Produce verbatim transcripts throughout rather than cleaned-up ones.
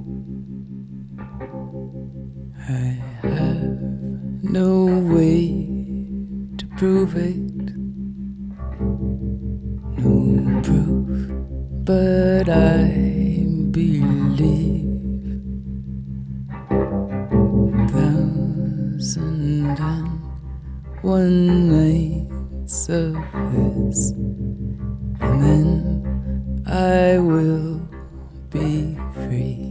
I have no way to prove it, no proof, but I believe. Thousand and one nights of this, and then I will be free.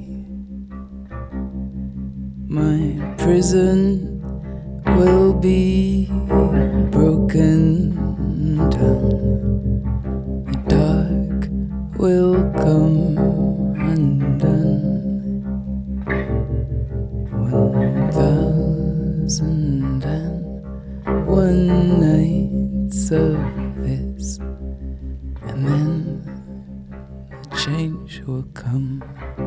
My prison will be broken down. The dark will come undone. One thousand and one nights of this, and then the change will come.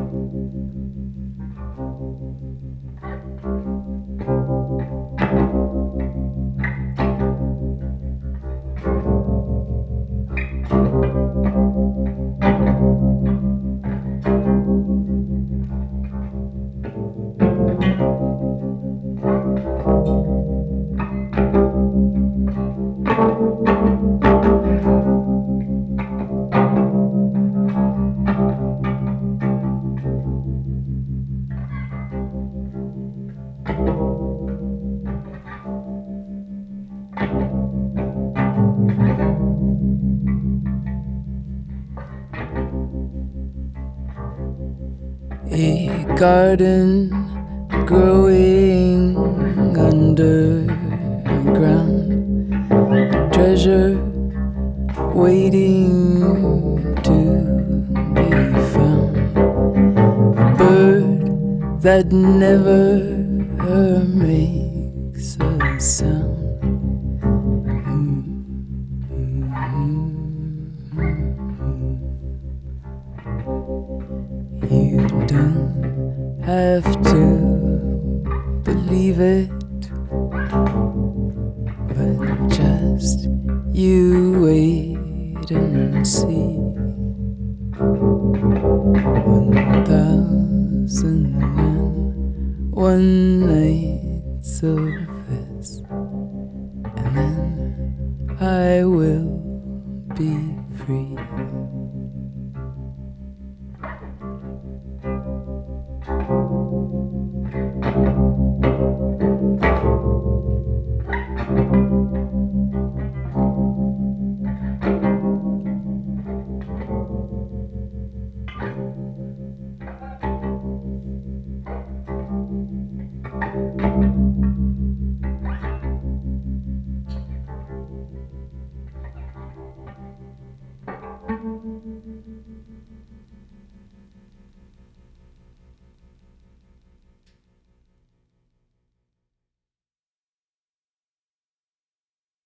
A garden growing underground, treasure waiting to be found, a bird that never makes a sound. You don't have to believe it, but just you wait and see. One thousand and one nights of this, and then I will be free.